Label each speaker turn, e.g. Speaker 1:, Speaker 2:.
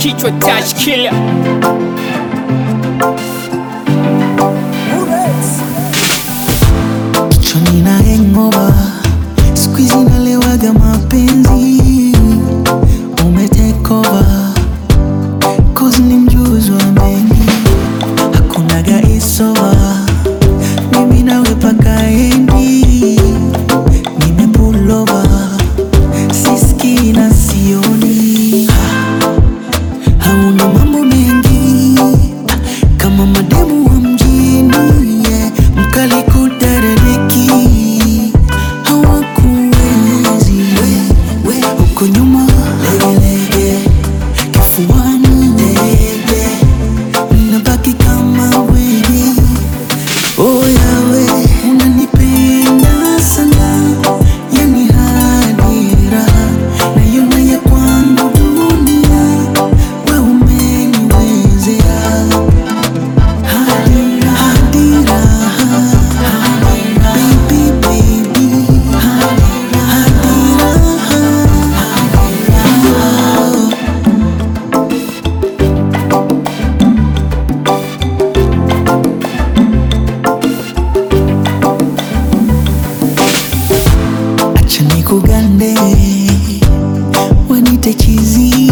Speaker 1: kichwa touch killer.
Speaker 2: Kichwani na hangover, siku hizi nalewaga mapenzi. Ume take over, cause ni mjuzi wa mengi. Hakunaga isova, mimi nawe paka endi. Nime pull over, siski na sioni. Hauna mambo mengi kama mademu wa mjini, yeah. Mkali kudaradeki hawakuwezi. Huko nyuma legelege, kifuani ndege, unabaki kama wewe. Oh yawe, unanipenda sana, yani hadi raha naiona ya kwangu dunia, we umeniwezea. Hadi raha, baby baby, hadi raha. Acha nikugande, wanite chizi.